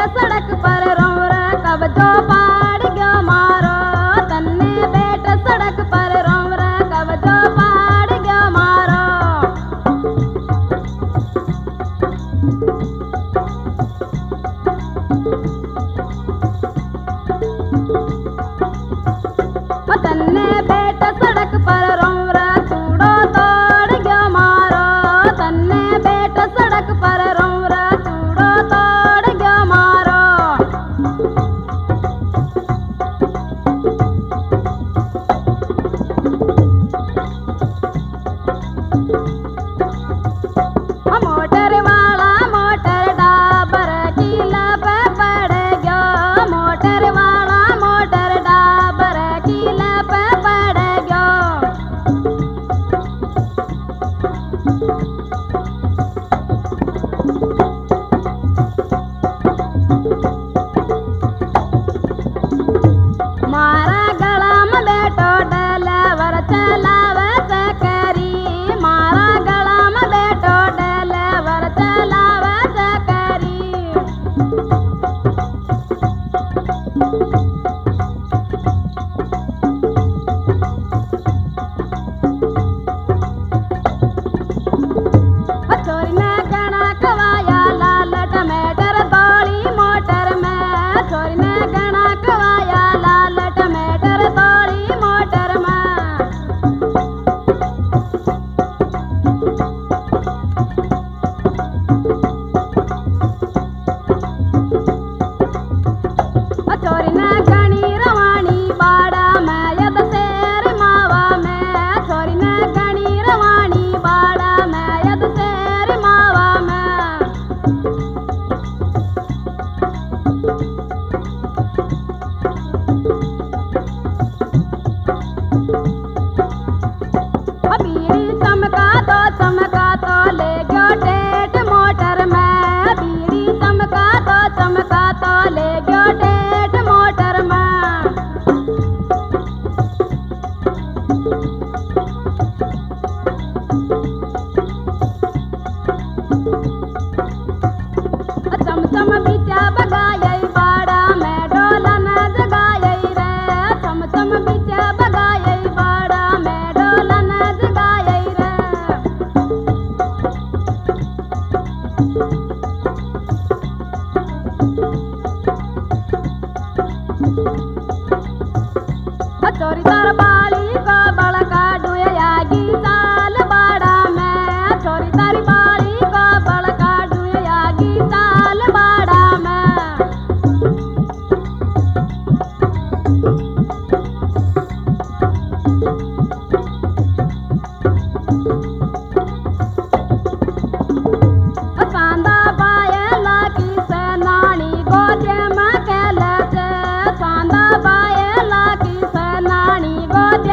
सड़क पर रोर कब्जो पाड़ गयो मारो तन्ने बेट सड़क पर रोर कब्जो पाड़ गयो मारो तन्ने बेट सड़क पर रोर चूड़ो तोड़ गयो मारो तन्ने बेट सड़क पर रोर चूड़ो तोड़ गयो मारो मोटर वाला मोटर डाबर की लब पड़ गयो मोटर वाला मोटर डाबर की लब पड़ गयो मारा गला में बेटो डलवर चलाव सकरी मारा गला में बेटो डलवर चलाव सकरी छोरी ने गणा खवाया लाल टमाटर तोड़ी मोटर में छोरी ने गणा खवाया लाल टमाटर तोड़ी मोटर में छोरी ने गणी रवानी बाड़ा में यद शेर मावा में छोरी ने गणी रवानी बाड़ा में यद शेर मावा में बीड़ी चमका तो ले गयो टेट मोटर में बीड़ी चमका तो ले गयो टेट मोटर में चमचम बिचा बगाई बाड़ा में ढोलन जगाई रे चमचम बिचा बगाई बाड़ा में ढोलन जगाई रे चोरी तार बाली को बड़का डुयागी साल बाड़ा में चोरी तारी बाली को बड़का डुयागी साल बाड़ा में सांदा बायला की सेनानी गोजे में खेले सांदा बायला की सेनानी गोजे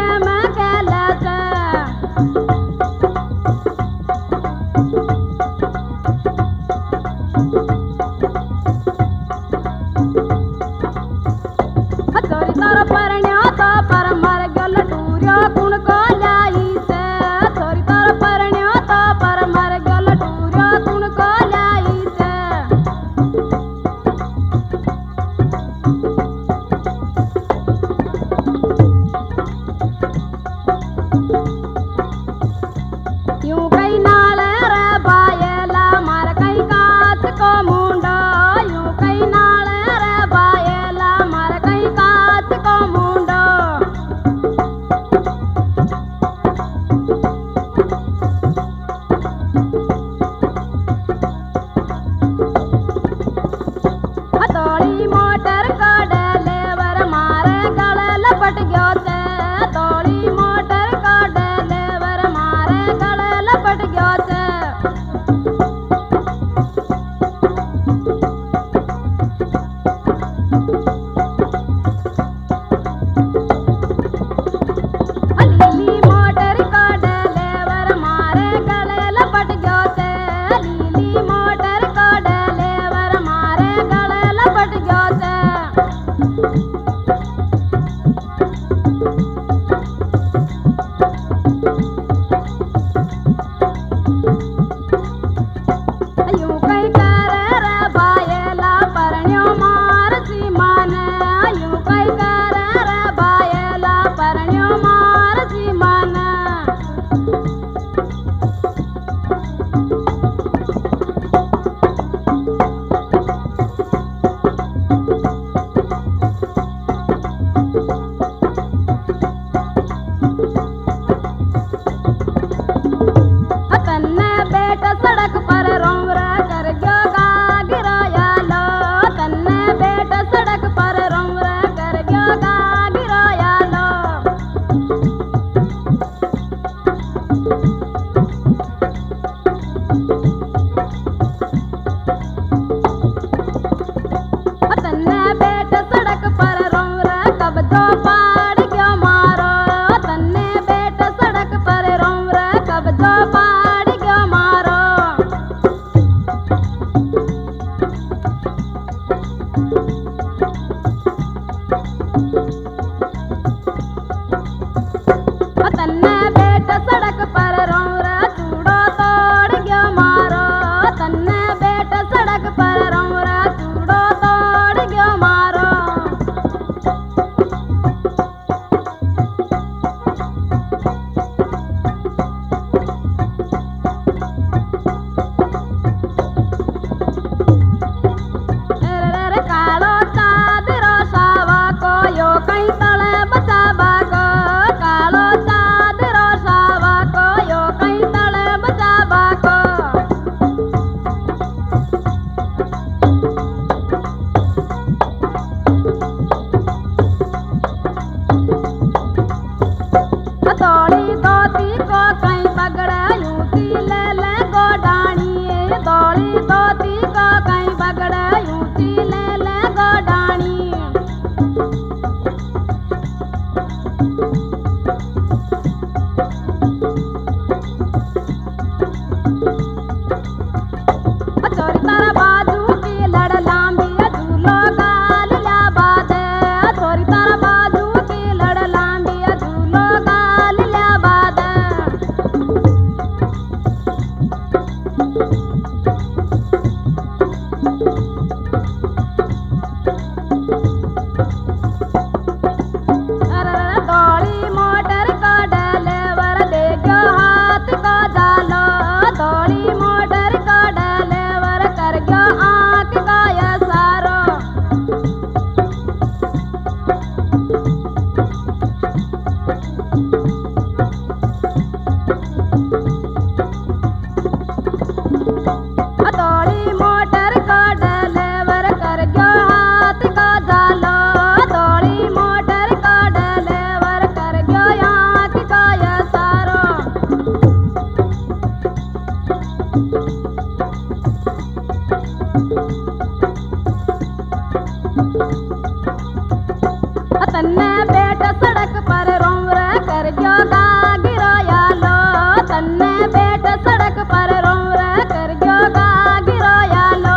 तन्ने बेट सड़क पर रोमर कर जोगा गिरोया लो तन्ने बेट सड़क पर रोमर कर जोगा गिरोया लो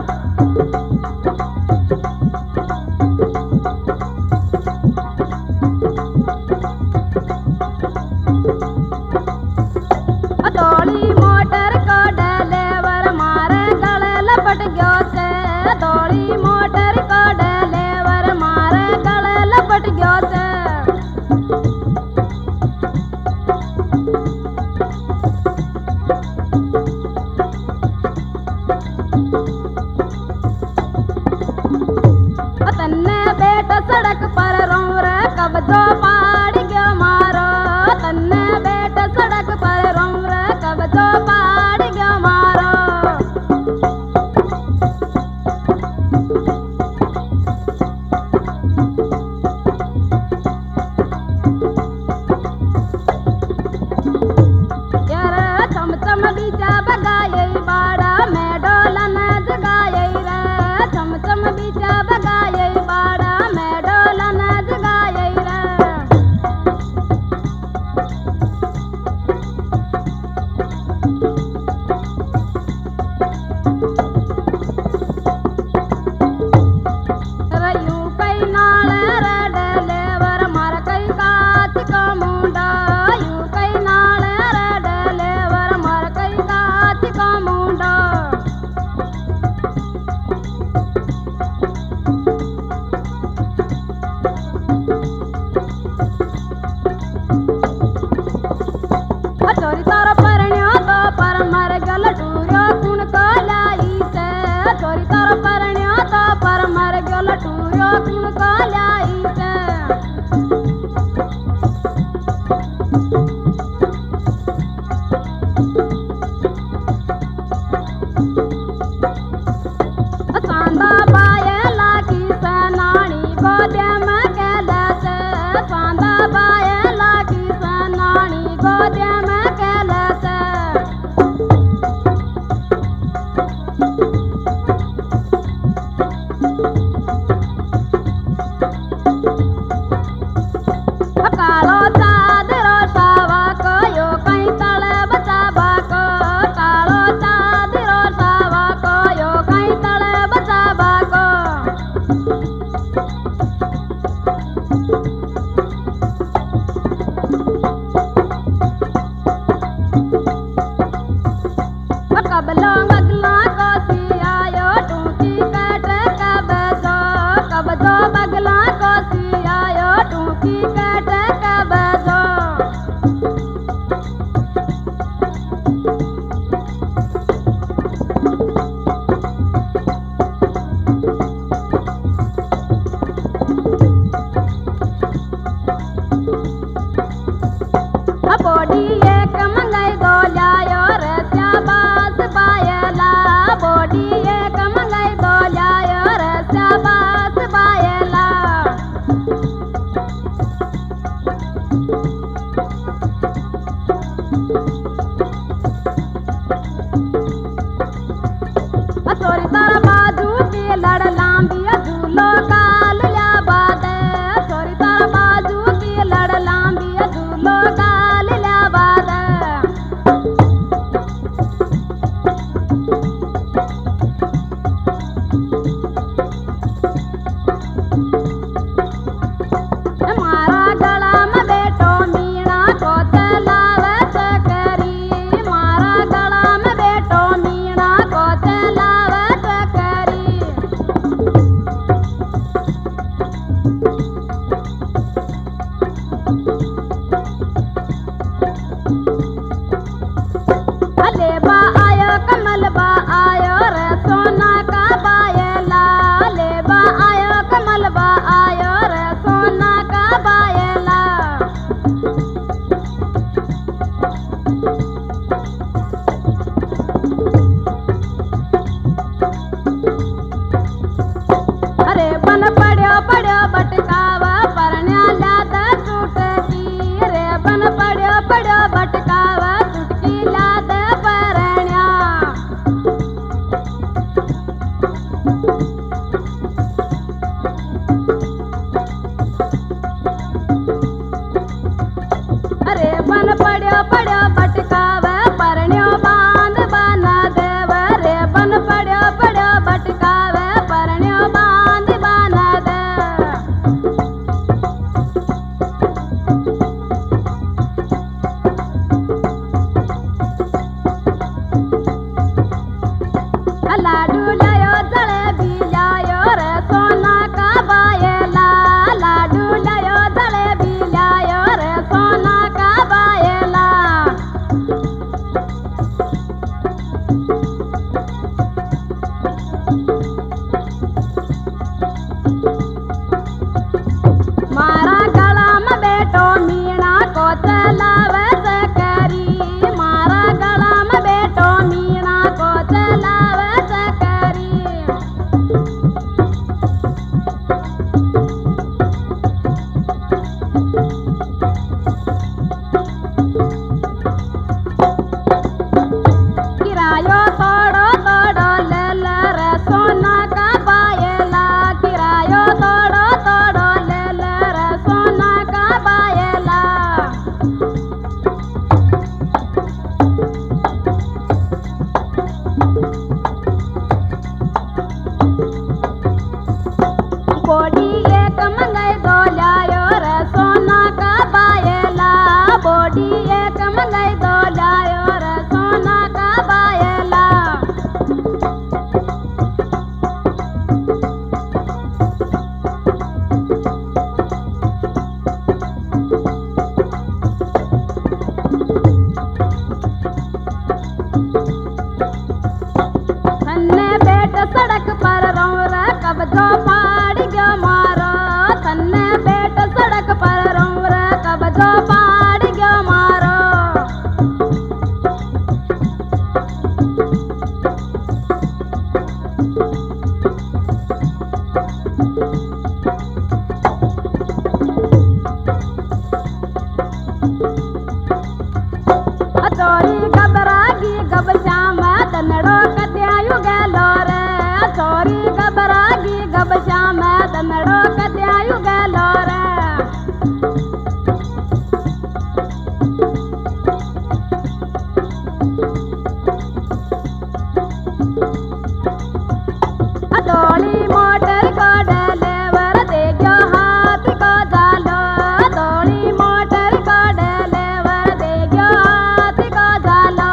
दौड़ी मोटर को डलेवर मारे गले लपट गयो से दौड़ी मोटर को डलेवर मारे गले लपट गयो से तन्ने बेट सड़क पर रोमर कब्जो पाड़ गयो मारो तन्ने बेट सड़क पर रोमर कब्जो पाड़ गयो मारो यार चमचम बीचा बगाये बाड़ा मैं डोलन जगाये रे चमचम बीचा बगाये बाड़ा मैं डोलन जगाये रे रयू कई नाल रे डलेवर मार कई काच का मुंडा यू कई नाल रे डलेवर मार कई काच का मुंडा चोरी तारा परण्यो तो पर मर गल टूरियो कुण को लाई से चोरी तारा परण्यो तो पर मर गल टूरियो कुण को लाई से सांदा बायला की सनाणी गोदे में गेले से सांदा बायला की सनाणी गोदे में गेले से कालो चादरो सावा को यो कहीं तले बचावा को कालो चादरो सावा को यो कहीं तले बचावा को कबलो मगला को सियायो टूटी कट कबजो कबजो बगला को सियायो टूटी कट कबजो बोडी एक मंगाई दो लायो रे शाबाश बायला बोडी एक मंगाई दो लायो रे शाबाश बायला चोरी तारा बाजू की लड़ लांबी झूलो काल लिया बादे चोरी तारा बाजू की लड़ लांबी झूलो काल लिया बादे। तन्ने बेट सड़क पर रौर कब्जो पाड़ गयो मारो तन्ने बेट सड़क पर रौर कब्जो पाड़ गयो मारो चोरी घबरागी गबश्याम दनड़ो कद्यायु गेलो रे चोरी घबरागी गबश्याम दनड़ो कद्यायु गेलो रे डोली मोटर को डलेवर देख्यो हाथ को जालो डोली मोटर को डलेवर देख्यो हाथ को जालो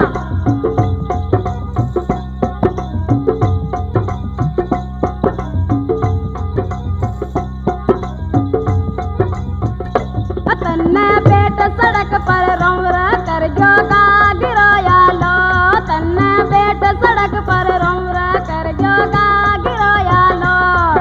तन्ने पेट सड़क पर रौर कर गयो का गिरोयालो तन्ने पेट सड़क पर रौर कर गयो का गिरोयालो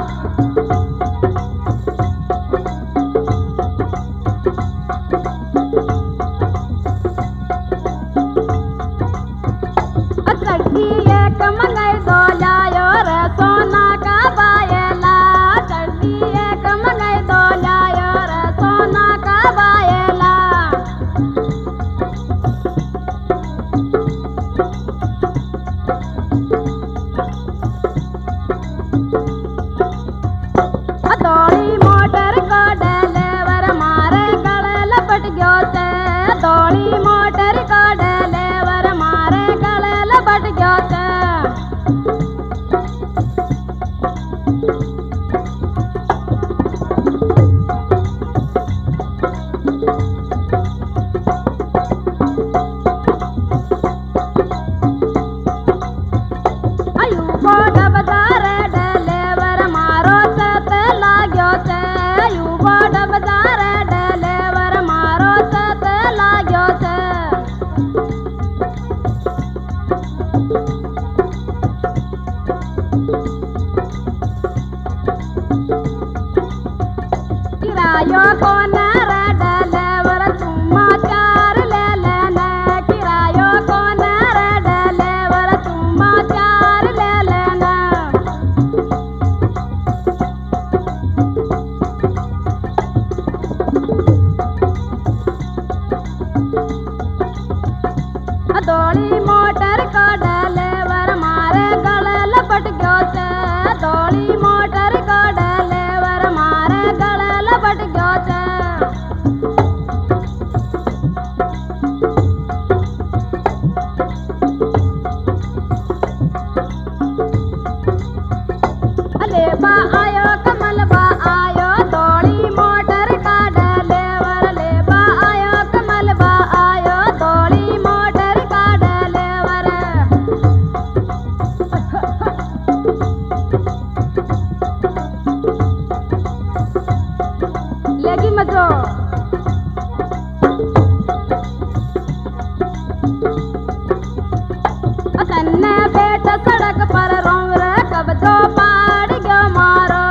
चड्डी एक मंगाई दो लायो रे सोना का बायला चड्डी एक मंगाई दो लायो रे सोना का बायला दौड़ी मोटर को डलेवर मारे गले लपट गयो से दौड़ी मोटर को डलेवर मारे गले लपट गयो से अयूबो डबदार डलेवर मारो सत लाग्यो से अयूबो डबदार डलेवर मारो सत लाग्यो से किरायो कोन रे डलेवर तुमा चार ले लेना किरायो कोन रे डलेवर तुमा चार ले लेना दौड़ी मोटर को डलेवर मारे गले लपट गयो से दौड़ी मोटर को डलेवर मारे गले लपट गयो से लेबा आयो कमलबा आयो दौड़ी मोटर का डलेवर लेबा आयो कमलबा आयो दौड़ी मोटर का डलेवर लेगी मजो तन्ने बेट सड़क पर रौर कब्जो पाड़ गयो मारो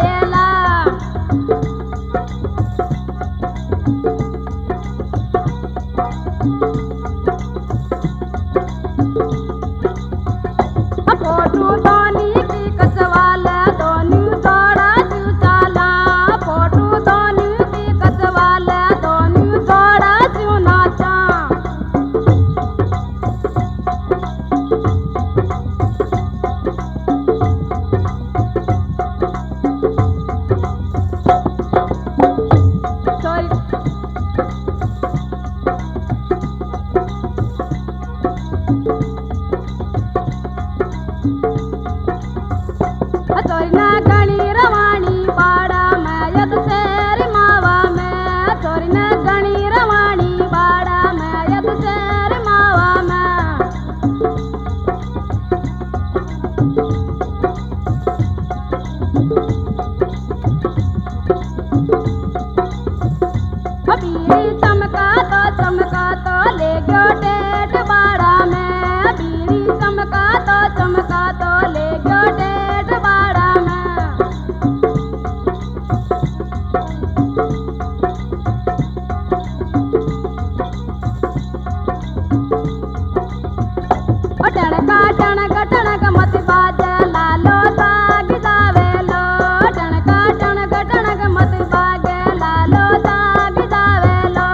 बायला फोटू दोनी की कसवाला दोनी जोड़ा शिवचाला फोटू दोनी की कसवाला दोनी जोड़ा शिवनाचा चोरीना गणी रवाणी बाड़ा मैं यद शेर मावा में चोरीना गणी रवाणी बाड़ा मैं यद शेर मावा में बीड़ी चमका तो ले गयो डेट बाड़ा में बीड़ी चमका तो ले गयो डेट बाड़ा टणक मत बाजे लालो साग जावेलो टणक मत बाजे लालो साग जावेलो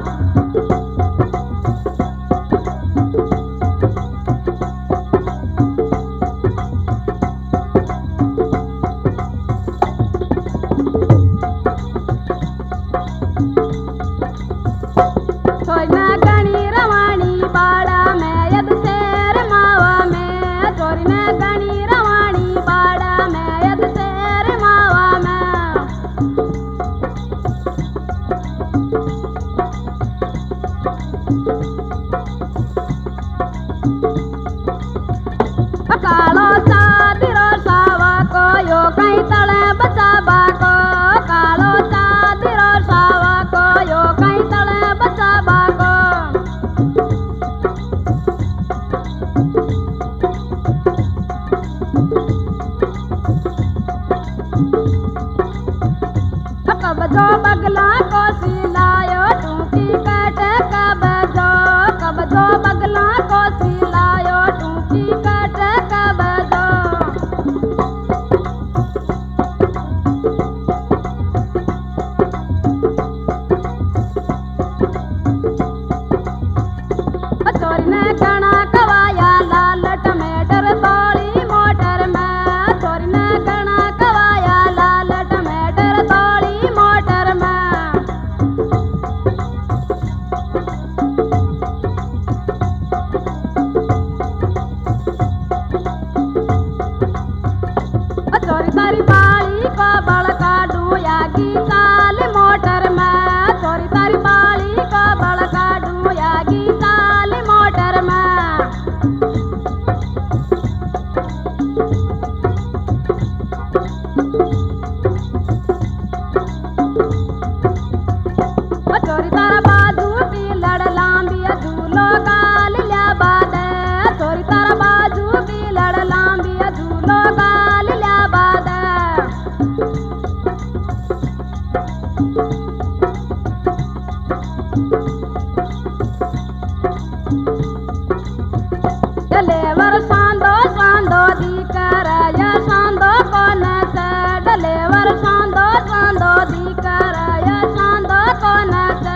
छोरना गणी रवाणी बाड़ा मैं यद शेर मावा में छोरना गणी रवाणी बाड़ा मैं यद शेर मावा में कालो चादरो सावा को यो कहीं तले बचावा को कालो चादरो सावा को यो कहीं तले बचावा को कब जो बगला को सिलायो टूकी कट कब जो बगला को सिलायो टूकी कट कब जो चोरने गणा कवाया लाल टमाटर तोड़ी मोटर में चोरने गणा कवाया लाल टमाटर तोड़ी मोटर में चोरी तारी बाली को बड़का डूया की साल मोटर में चोरी तारी बाली को बड़का डूया की साल मोटर में चोरी तारा बाजू की लड़ लांबी झूलो गाल लिया बादे चोरी तारा बाजू की लड़ लांबी झूलो गाल लिया बादे डलेवर सांदो दी कर या सांदो कौन से डलेवर सांदो दी कर या सांदो कौन से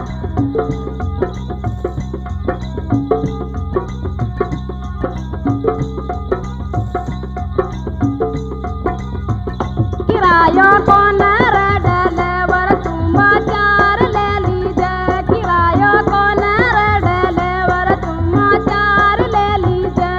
किरायो कौन रे डलेवर तुम चार ले लीजे किरायो कौन रे डलेवर तुम चार ले लीजे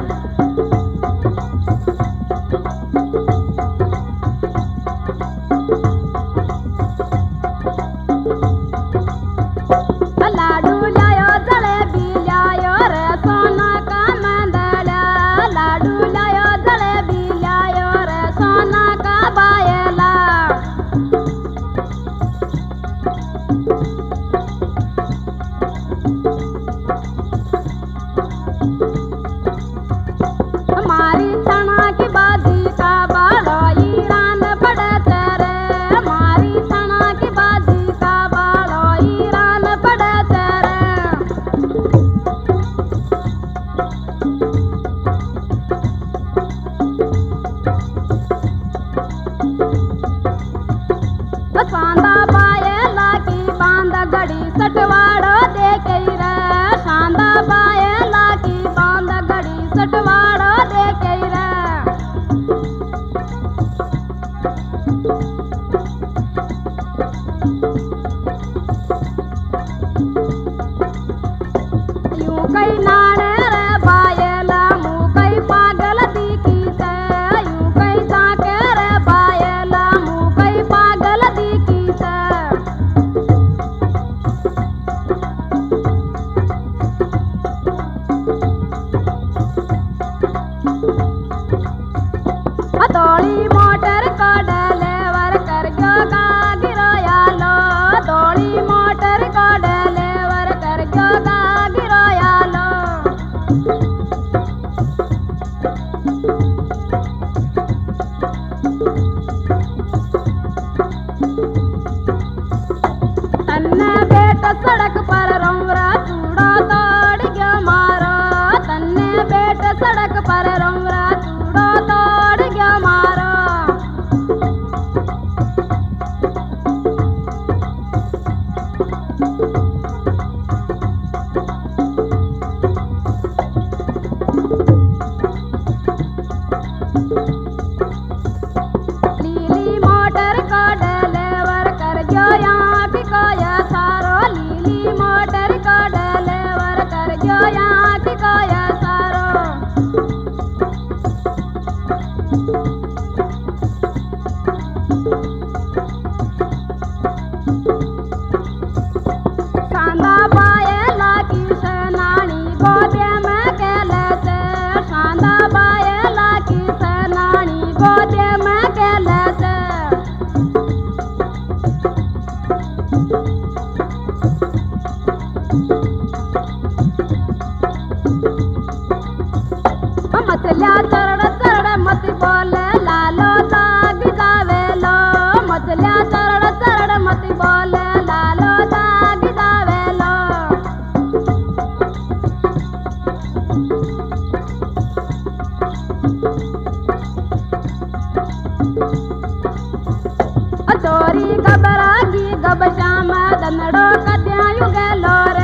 लाडू लायो जलेबी लायो रे सोना का मंदला लाडू लायो जलेबी लायो रे सोना का बायला सांदा बायला की बांध गड़ी सटवाड़ो देखे रे सांदा बायला की बांध गड़ी सटवाड़ो देखे रे यूं कई नाने रे बायला मुँह कई पागल दिखी से यूं कई ताके रे बायला मुँह कई पागल दिखी से दौड़ी मोटर को डलेवर कर गयो गिरो यालो दौड़ी मोटर को डलेवर कर गयो गिरो यालो तन्ने बेटा सड़क पर रोमरा चूड़ा तोड़ गयो मारो तन्ने बेटा सड़क पर रोमरा चूड़ा तोड़ गयो मारो लीली मोटर को डलेवर कर गयो यहाँ टिकोया सारो लीली मोटर को डलेवर कर गयो यहाँ टिकोया सारो सांदा बायला की सेनानी गोदे में केले से सांदा बायला की सेनानी गोदे में केले से मछलिया चरड़ चरड़ मत बोले लालो दाग जावेलो मछलिया चरड़ चरड़ मत बोले लालो दाग जावेलो चोरी गबरा की गब श्याम दनड़ो कद्या युगेलो